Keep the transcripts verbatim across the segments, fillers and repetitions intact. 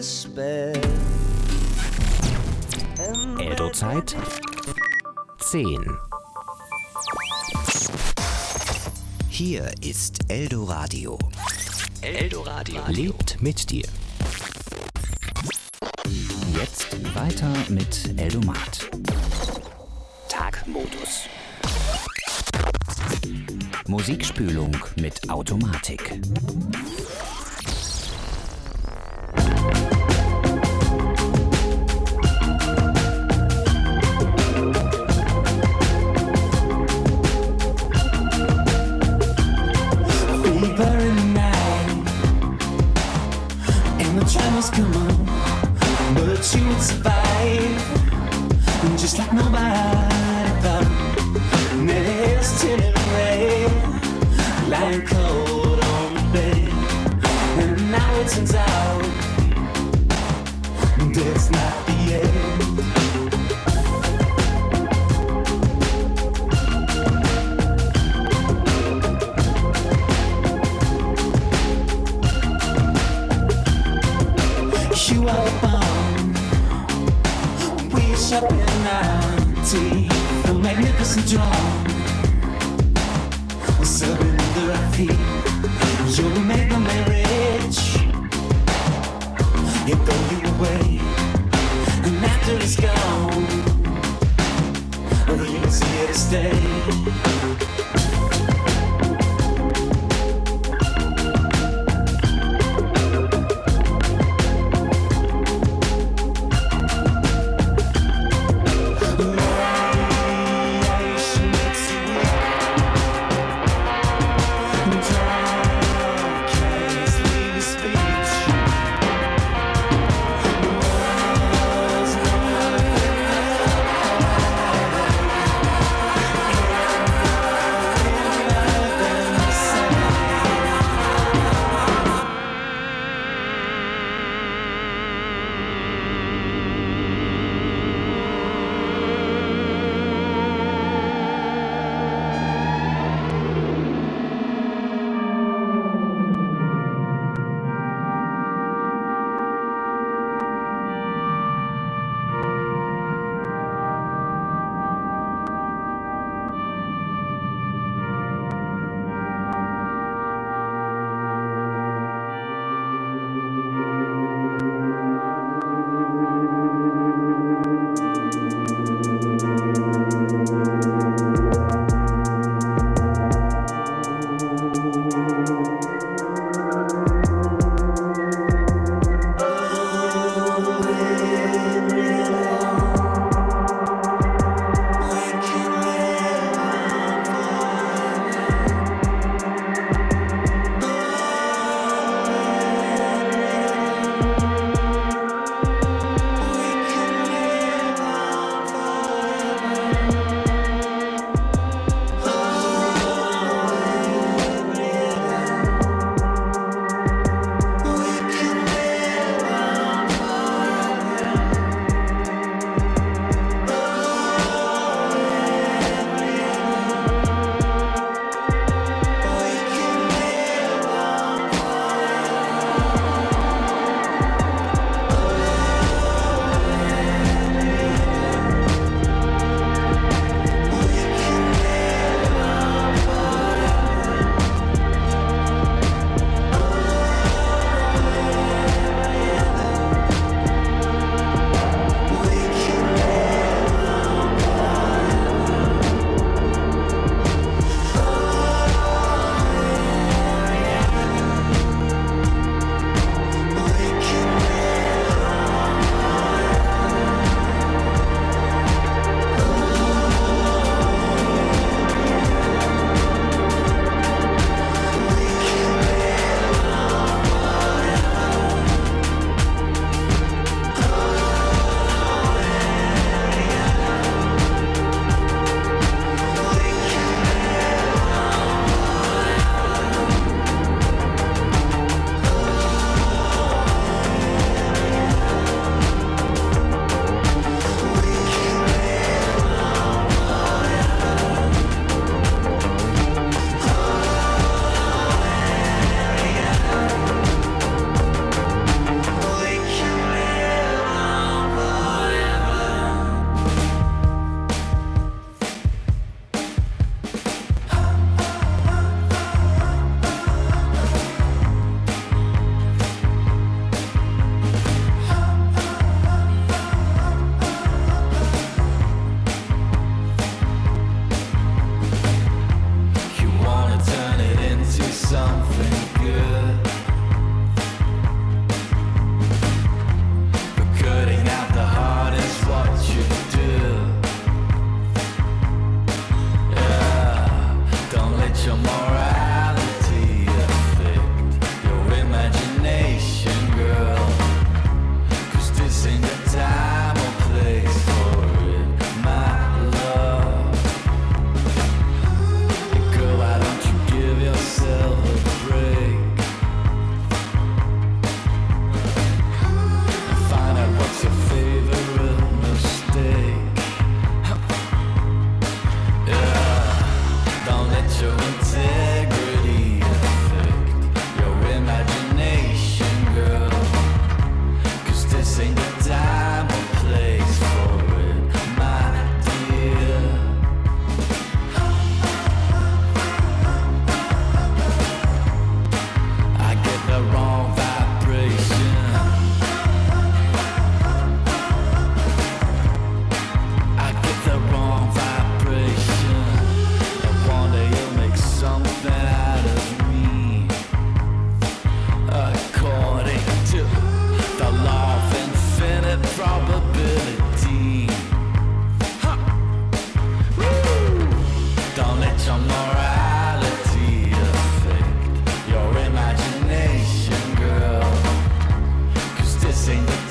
despair. Eldo-Zeit zehn. Hier ist Eldoradio. Eldoradio lebt mit dir. Jetzt weiter mit Eldomat. Tagmodus. Musikspülung mit Automatik. Come on, but you would survive, just like nobody thought. And it is tinted red, lying cold on the bed. And now it turns out that's not the end. You are born, wish up in ninety, a magnificent dawn. Surrender our feet, you'll make the marriage. You throw you away, and after it's gone, you'll see it to stay.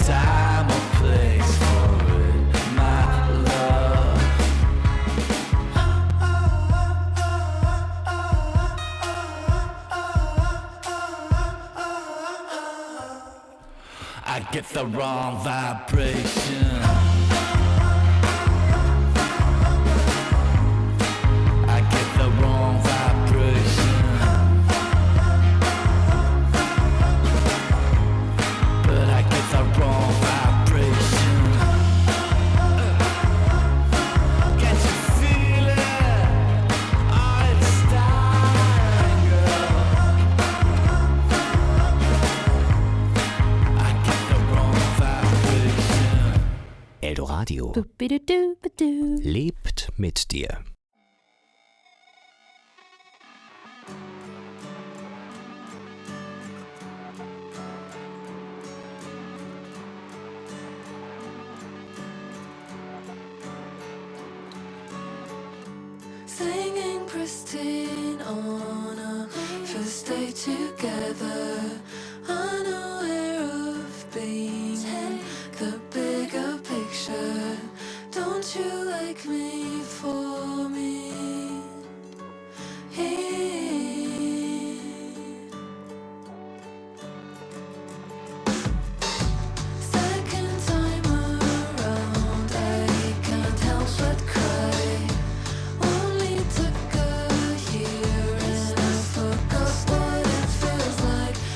time or place for it, my love. I get the wrong vibration. I get the wrong vibration. But I get the wrong vibration. Can't you feel it? Oh, it's starting, girl. I get the wrong vibration. Eldoradio Dubidudubidu. lebt mit dir. Singing pristine on a first day together, unaware of being in the bigger picture. Don't you like me for me? Second time around, I can't help but cry. Only took a year and I forgot what it feels like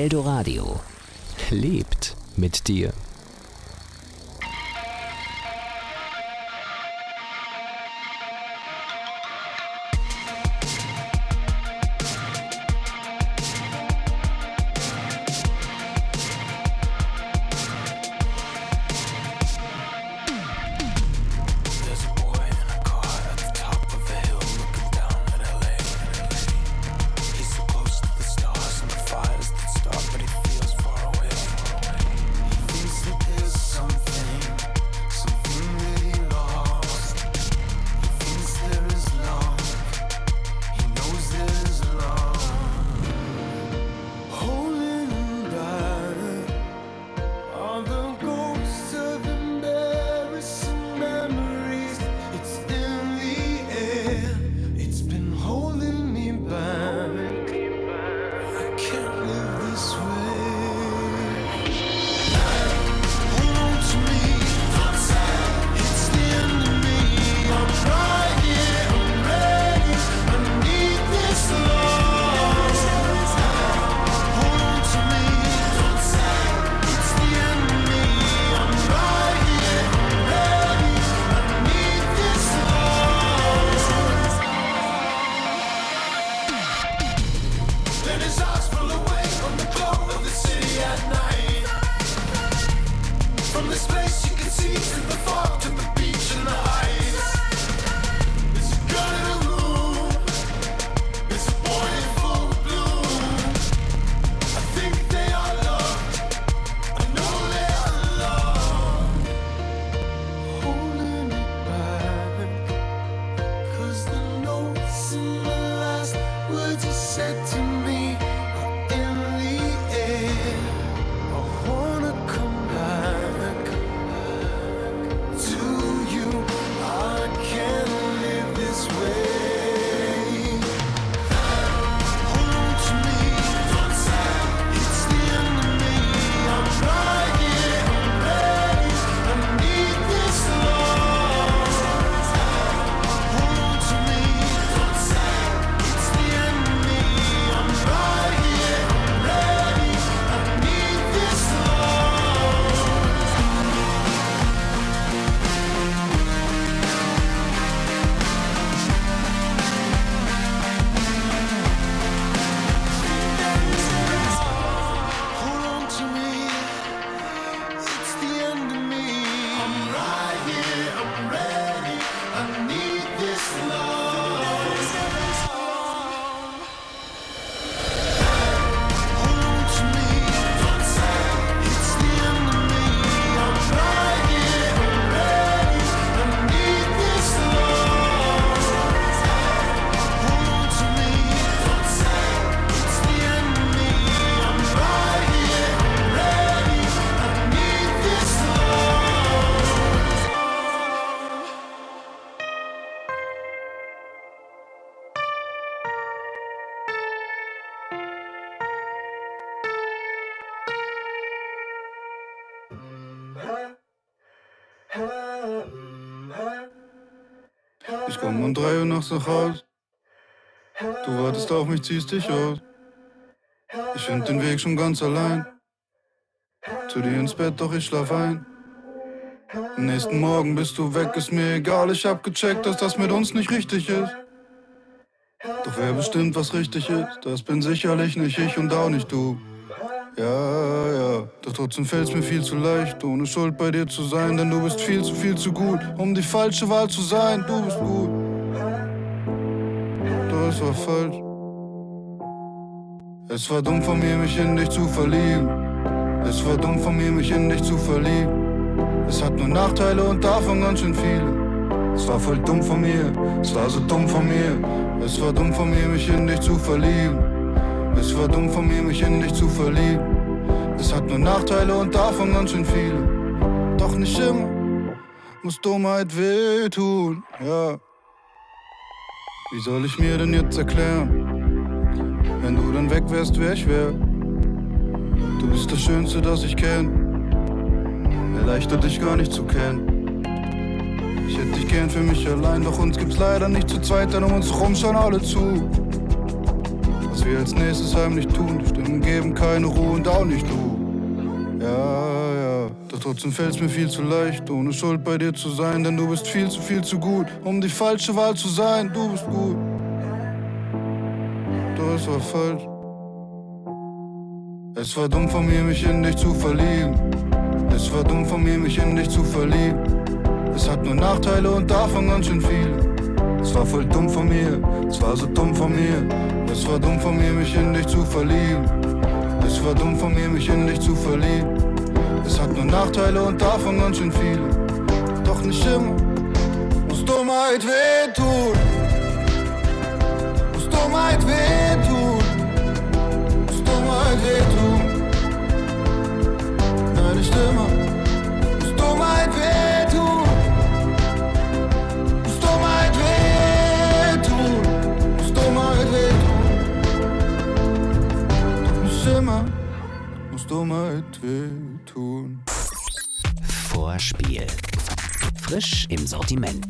Eldoradio lebt mit dir. Ich komm um drei Uhr nachts nach Haus. Du wartest auf mich, ziehst dich aus. Ich find den Weg schon ganz allein. Zu dir ins Bett, doch ich schlaf ein. Am nächsten Morgen bist du weg, ist mir egal. Ich hab gecheckt, dass das mit uns nicht richtig ist. Doch wer bestimmt, was richtig ist, das bin sicherlich nicht ich und auch nicht du. Ja, ja, doch trotzdem fällt's mir viel zu leicht, ohne Schuld bei dir zu sein, denn du bist viel zu, viel zu gut, um die falsche Wahl zu sein. Du bist gut, doch es war falsch. Es war dumm von mir, mich in dich zu verlieben. Es war dumm von mir, mich in dich zu verlieben. Es hat nur Nachteile und davon ganz schön viele. Es war voll dumm von mir, es war so dumm von mir. Es war dumm von mir, mich in dich zu verlieben. Es war dumm von mir, mich in dich zu verlieben. Es hat nur Nachteile und davon ganz schön viele. Doch nicht immer muss Dummheit wehtun, ja. Wie soll ich mir denn jetzt erklären, wenn du dann weg wärst, wer ich wär? Du bist das Schönste, das ich kenn. Erleichtert dich gar nicht zu kennen. Ich hätte dich gern für mich allein, doch uns gibt's leider nicht zu zweit, denn um uns rum schauen alle zu. was wir als nächstes heimlich tun. Die Stimmen geben keine Ruhe und auch nicht du. Ja, ja, doch trotzdem fällt's mir viel zu leicht, ohne Schuld bei dir zu sein, denn du bist viel zu, viel zu gut, um die falsche Wahl zu sein. Du bist gut, doch es war falsch. Es war dumm von mir, mich in dich zu verlieben. Es war dumm von mir, mich in dich zu verlieben. Es hat nur Nachteile und davon ganz schön viele. Es war voll dumm von mir, es war so dumm von mir. Es war dumm von mir, mich in dich zu verlieben. Es war dumm von mir, mich in dich zu verlieben. Es hat nur Nachteile und davon ganz schön viele. Doch nicht immer muss Dummheit wehtun. Muss Dummheit wehtun. Muss Dummheit wehtun. Nein, nicht immer muss Dummheit wehtun. Muss Dummheit wehtun. Muss Dummheit wehtun. Doch nicht immer muss Dummheit wehtun. Vorspiel. Frisch im Sortiment.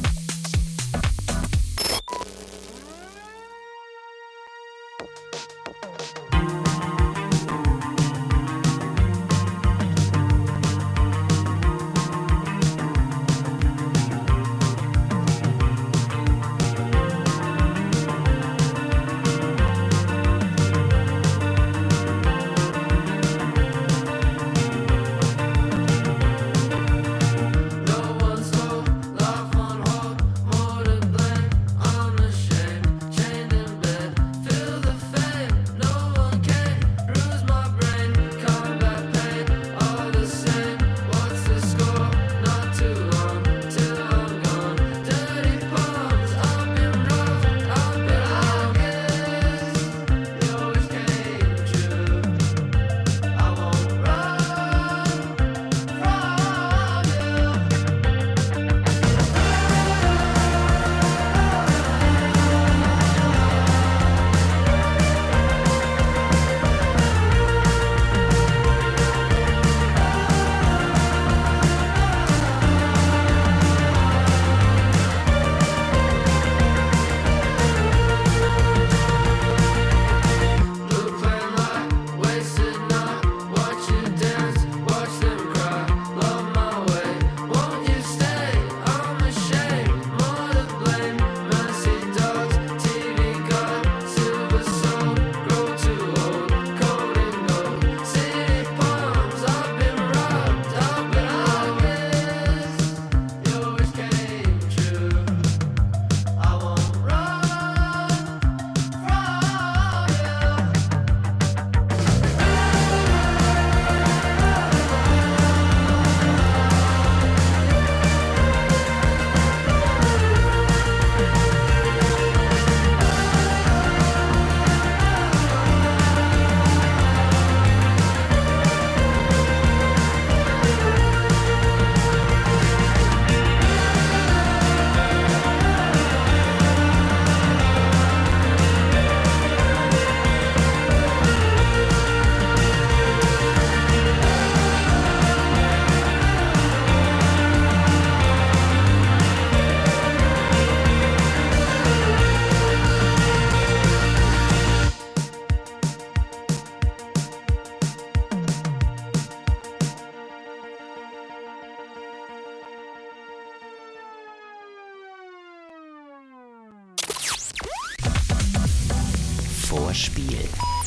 Vorspiel.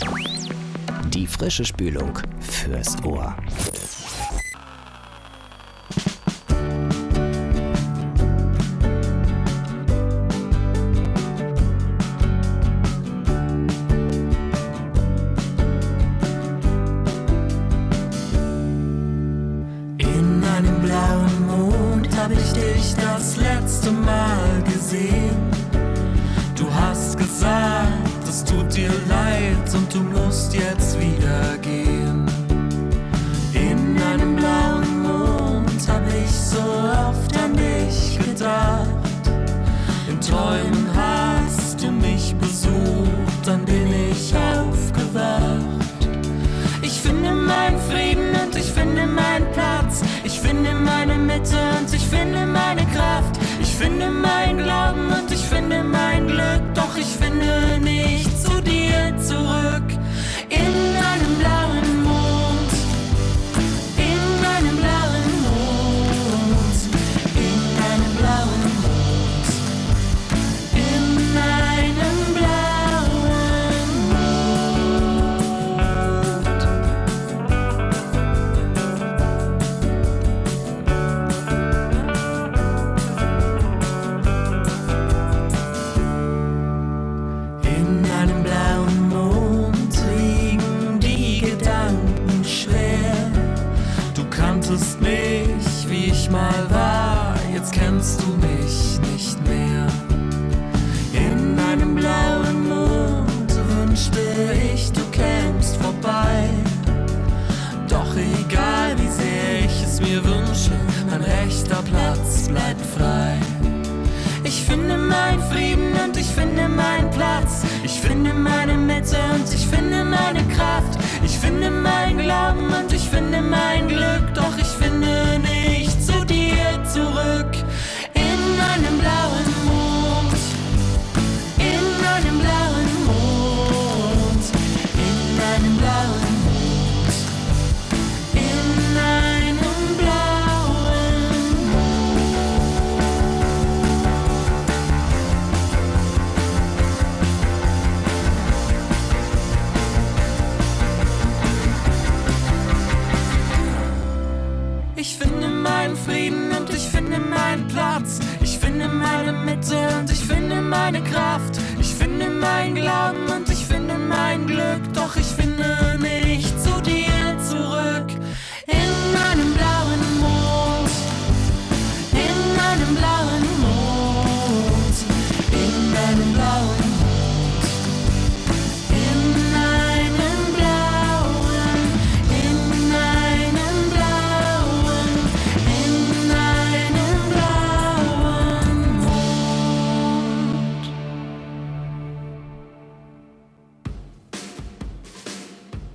Die frische Spülung fürs Ohr. In einem blauen Mond hab ich dich das letzte Mal gesehen. Du hast gesagt, es tut dir leid und du musst jetzt wieder gehen. In einem blauen Mond hab ich so oft an dich gedacht. In Träumen hast du mich besucht, dann bin ich aufgewacht. Ich finde meinen Frieden und ich finde meinen Platz. Ich finde meine Mitte und ich finde meine Kraft. Ich finde meinen Glauben und ich finde mein Glück. Doch ich finde nicht zu dir, glücklich, wie ich mal war. Jetzt kennst du mich nicht mehr. In einem blauen Mond wünschte ich, du kämst vorbei. Doch egal, wie sehr ich es mir wünsche, mein rechter Platz bleibt frei. Ich finde meinen Frieden und ich finde meinen Platz. Ich finde meine Mitte und ich finde meine Kraft. Ich finde meinen Glauben und ich finde mein Glück. Doch ich finde nicht zu dir zurück. In einem blauen Mond, in einem blauen Mond, in einem blauen Mond, in einem blauen Ich finde meinen Frieden und ich finde meinen Platz. Ich finde meine Mitte und ich finde meine Kraft. Ich finde meinen Glauben und ich finde mein Glück. Doch ich finde nicht zu dir zurück. In einem blauen Mond, in einem blauen Mond, in einem blauen Mond, in einem blauen, in einem blauen, in einem blauen Mond.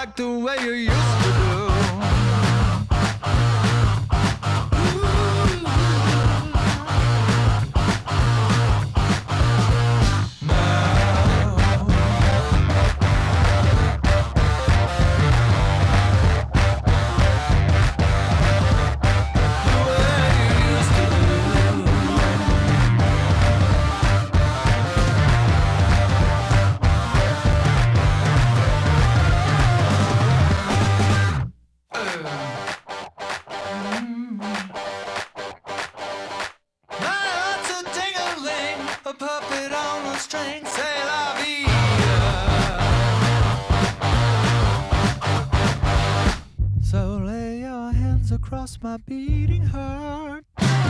like the way you used to do. Across my beating heart.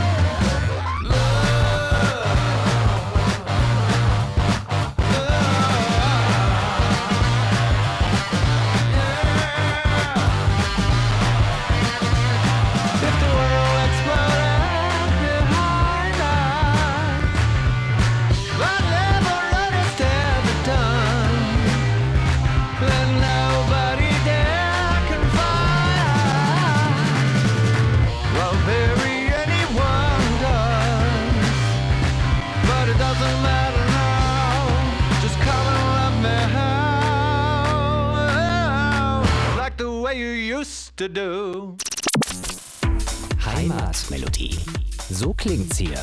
To do. Heimatmelodie. So klingt's hier.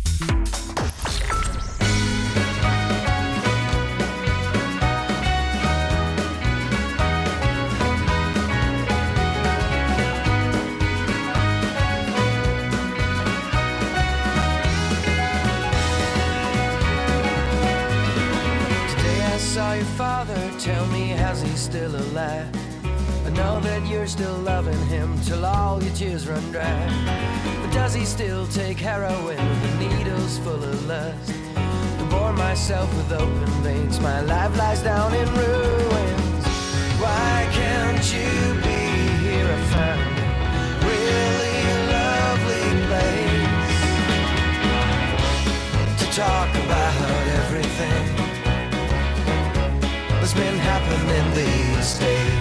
Today I saw your father. Tell me, has he still alive? I know that you're still loving him till all your tears run dry. But does he still take heroin with the needles full of lust? I bore myself with open veins, my life lies down in ruins. Why can't you be here? I found a really lovely place to talk about everything that's been happening these days.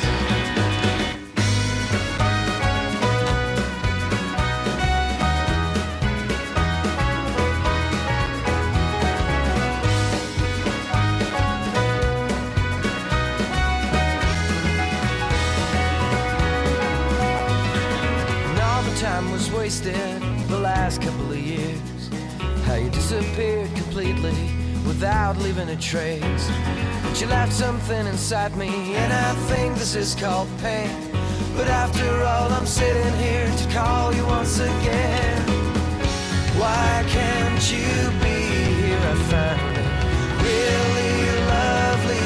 Wasted the last couple of years. How you disappeared completely without leaving a trace. But you left something inside me, and I think this is called pain. But after all, I'm sitting here to call you once again. Why can't you be here? I found a really lovely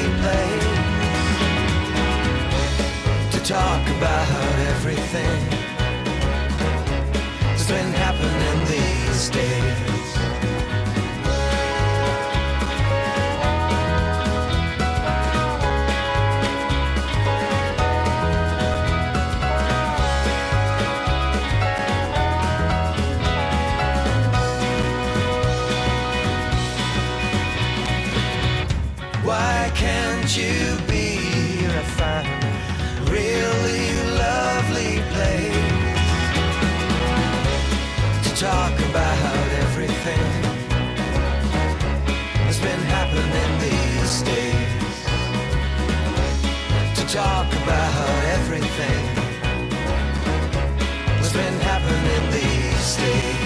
place to talk about everything been happening these days. Why can't you be here? I found a really lovely place talk about everything that's been happening these days. To talk about everything that's been happening these days.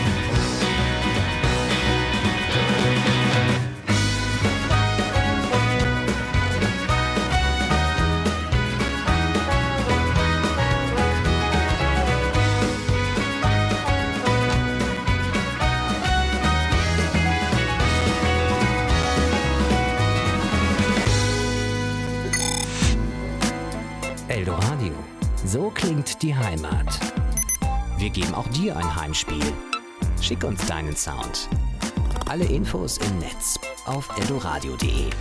Eldoradio. So klingt die Heimat. Wir geben auch dir ein Heimspiel. Schick uns deinen Sound. Alle Infos im Netz auf eldoradio punkt de.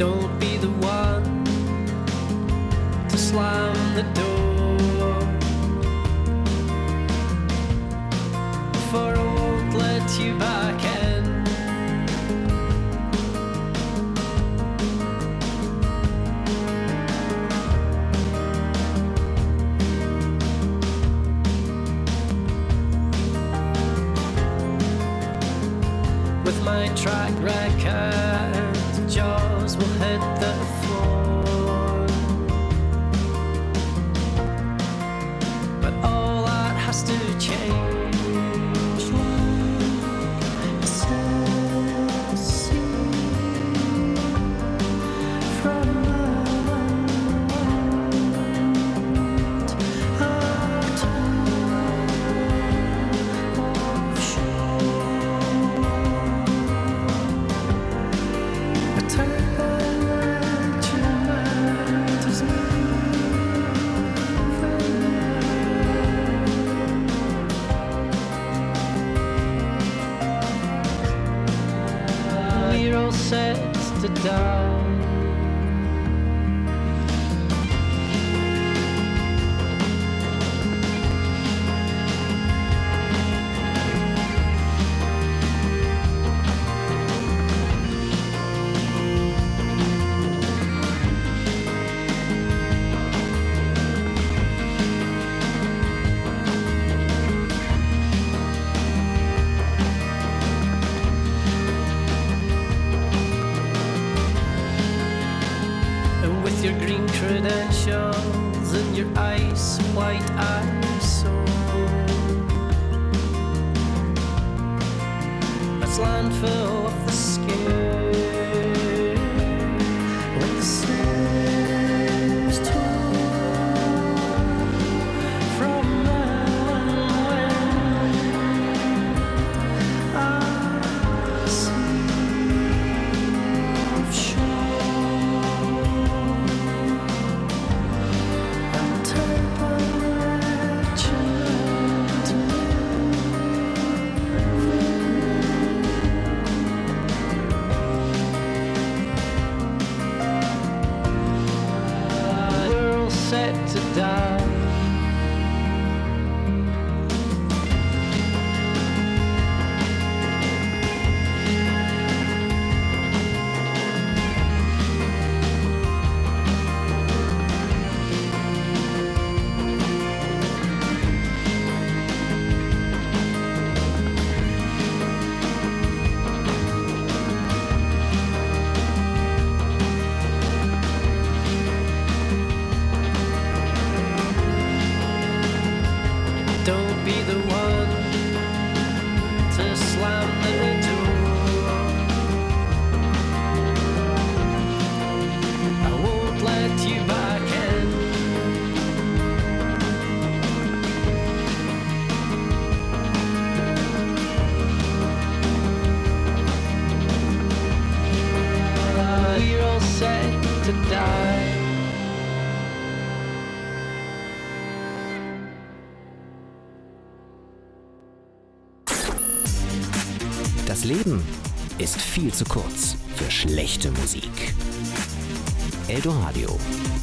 Don't be the one to slam the door, for I won't let you back in. With my track record, jaws will hit the floor. But all that has to change. From set to die. Your green credentials and your ice white eyes, so that's landfill of the skin with the snares torn from when I see shore. Set to die. Don't be the one to slam the door. I won't let you back in. We're all set to die. Das Leben ist viel zu kurz für schlechte Musik. Eldoradio.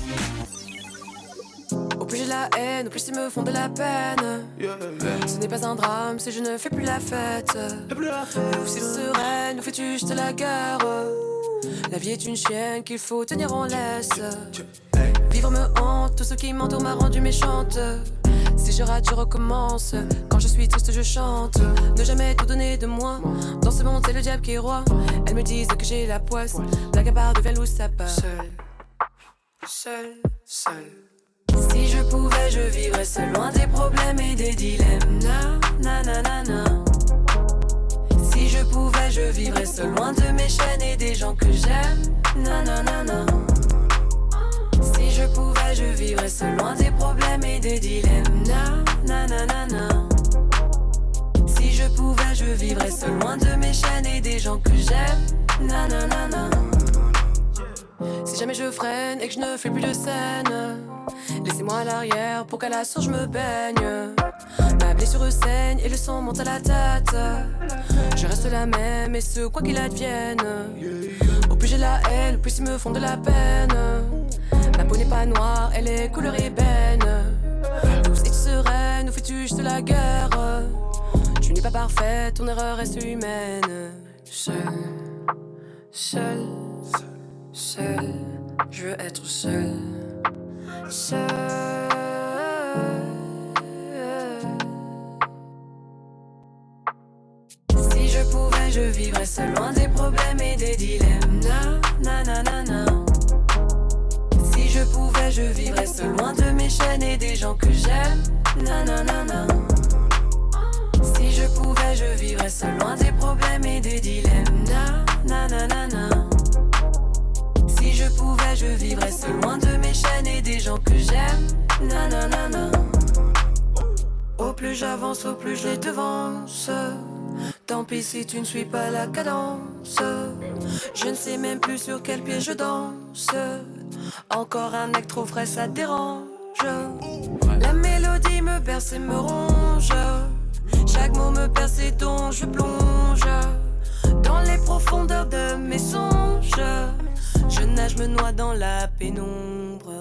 Au plus j'ai la haine, au plus ils me font de la peine. Ce n'est pas un drame si je ne fais plus la fête. Ou si sereine, nous fais-tu juste la guerre. La vie est une chienne qu'il faut tenir en laisse. Vivre me hante, tout ce qui m'entoure m'a rendu méchante. Si je rate, je recommence. Quand je suis triste, je chante. Ne jamais tout donner de moi. Dans ce monde, c'est le diable qui est roi. Elles me disent que j'ai la poisse. Blague à part devient loup, ça part. Seul, seul, seul. Si je pouvais, je vivrais seul, loin des problèmes et des dilemmes. Na, na, na, na, na. Si je pouvais, je vivrais seul, loin de mes chaînes et des gens que j'aime. Na, na, na, na. Si je pouvais, je vivrais seul, loin des problèmes et des dilemmes. Na, na, na, na, na. Si je pouvais, je vivrais seul, loin de mes chaînes et des gens que j'aime. Na, na, na, na. Si jamais je freine et que je ne fais plus de scène, laissez-moi à l'arrière pour qu'à la source je me baigne. Ma blessure saigne et le sang monte à la tête. Je reste la même et ce quoi qu'il advienne. Au plus j'ai la haine, plus ils me font de la peine. Ma peau n'est pas noire, elle est couleur ébène. Douce et sereine, où fais-tu juste la guerre? Tu n'es pas parfaite, ton erreur reste humaine. Seul, seul, seul, je veux être seul. Seul. Si je pouvais, je vivrais seul, loin des problèmes et des dilemmes. Na, na, na, na, na. Si je pouvais, je vivrais seul, loin de mes chaînes et des gens que j'aime. Na, na, na, na. Si je pouvais, je vivrais seul, loin des problèmes et des dilemmes. Na, na, na, na, na. Si je pouvais, je vivrais seul, loin de mes chaînes et des gens que j'aime. Na, na, na, na. Au plus j'avance, au plus je les devance. Tant pis si tu ne suis pas la cadence. Je ne sais même plus sur quel pied je danse. Encore un acte trop frais, ça dérange. La mélodie me berce et me ronge. Chaque mot me perce et dont je plonge dans les profondeurs de mes songes. Je nage, me noie dans la pénombre.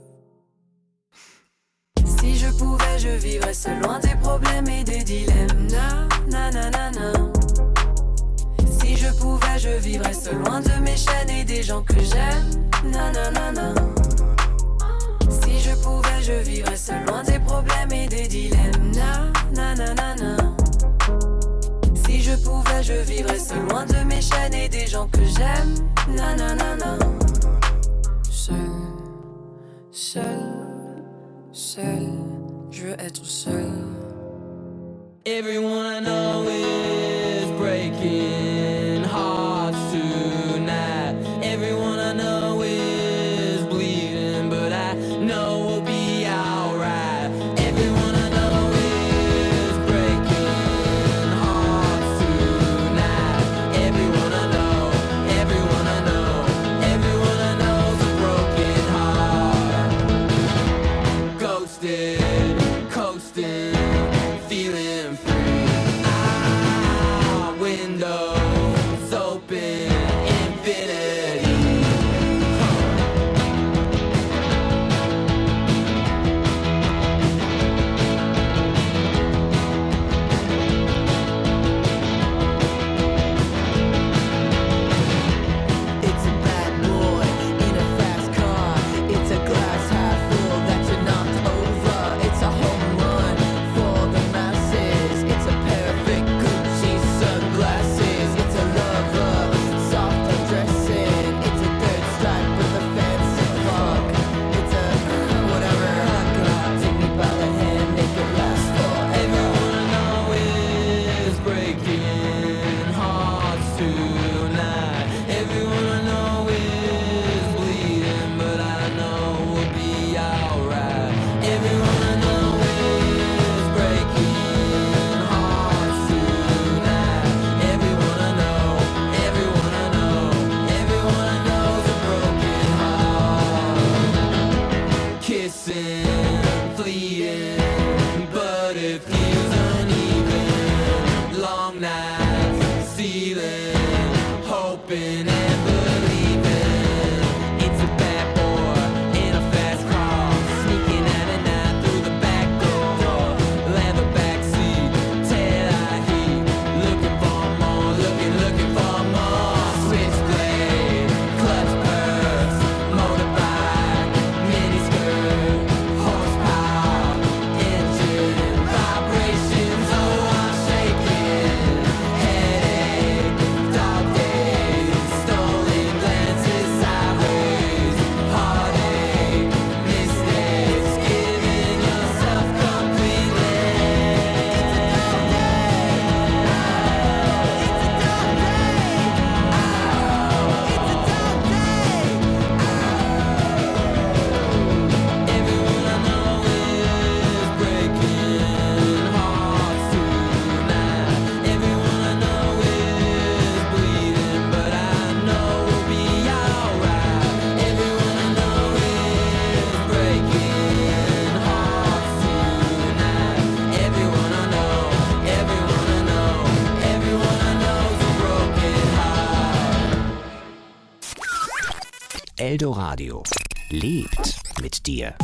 Si je pouvais, je vivrais seul, loin des problèmes et des dilemmes. Na, na, na, na, na. Si je pouvais, je vivrais seul, loin de mes chaînes et des gens que j'aime. Na, na, na, na. Si je pouvais, je vivrais seul, loin des problèmes et des dilemmes. Na, na, na, na, na. Si je pouvais, je vivrais seul, loin de mes chaînes et des gens que j'aime. Na, na, na, na. Seul, seul, seul, je veux être seul. Everyone I know is breaking hearts tonight. Everyone I know is bleeding, but I know we'll be alright. Everyone I know is breaking hearts tonight. Everyone I know, everyone I know. Eldoradio. Lebt mit dir.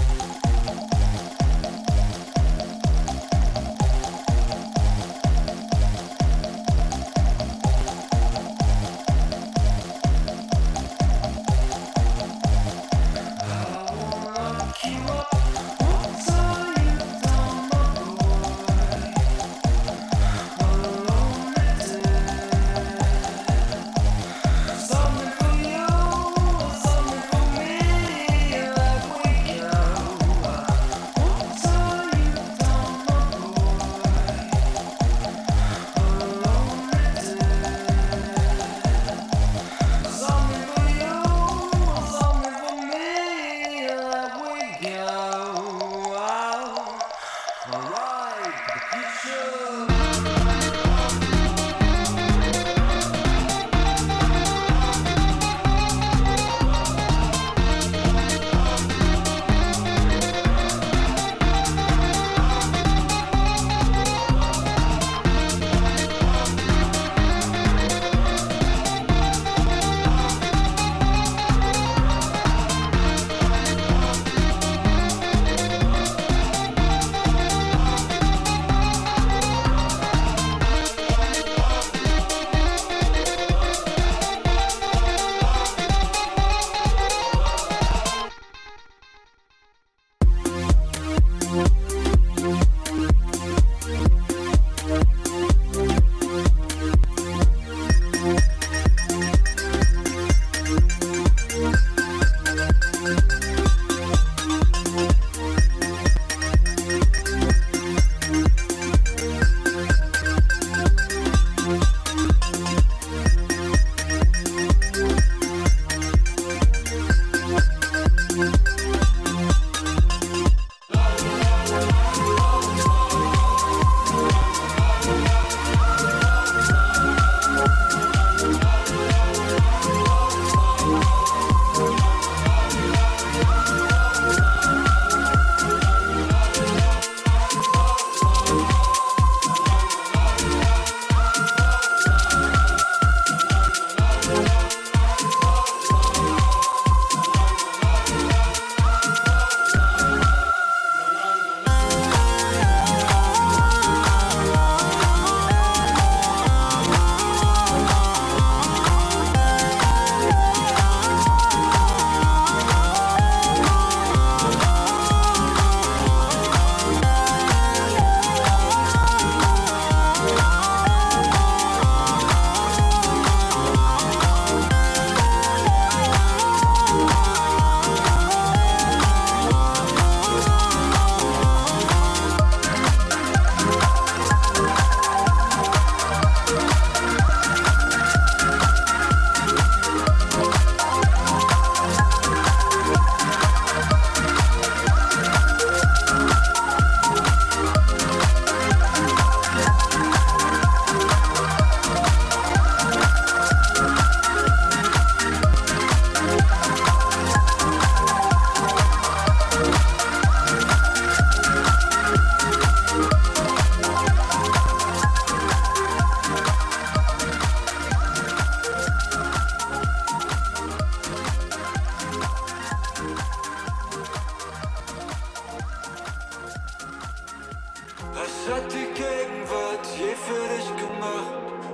Was hat die Gegenwart je für dich gemacht?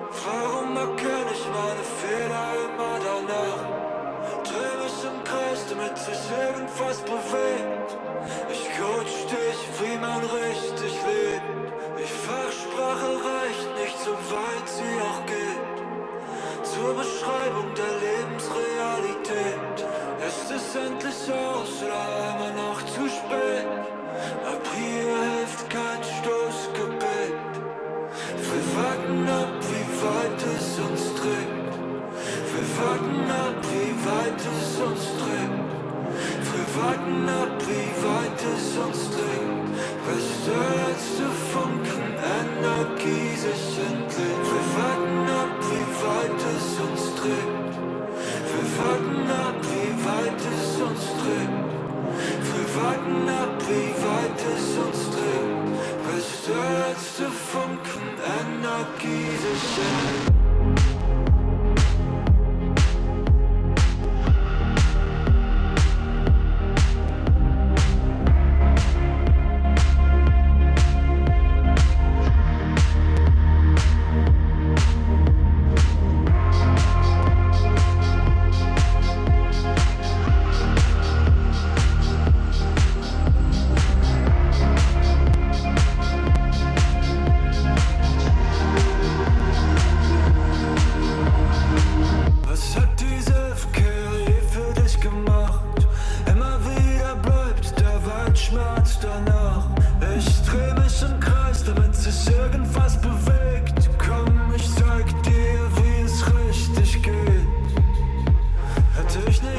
Warum erkenne ich meine Fehler immer danach? Dreh mich im Kreis, damit sich irgendwas bewegt. Ich coach dich, wie man richtig lebt. Die Fachsprache reicht nicht, so weit sie auch geht. Zur Beschreibung der Lebensrealität. Ist es endlich aus oder immer noch zu spät? Ab hier hilft kein Stoßgebet. Wir warten ab, wie weit es uns trägt. Wir warten ab, wie weit es uns trägt. Wir warten ab, wie weit es uns trägt. Bis der letzte Funken Energie sich entlädt. Wir warten ab, wie weit es uns trägt. Wir warten ab, wie weit es uns trägt. Wir warten ab, wie weit es uns trägt. Bis der letzte Funken Energie sich entlädt.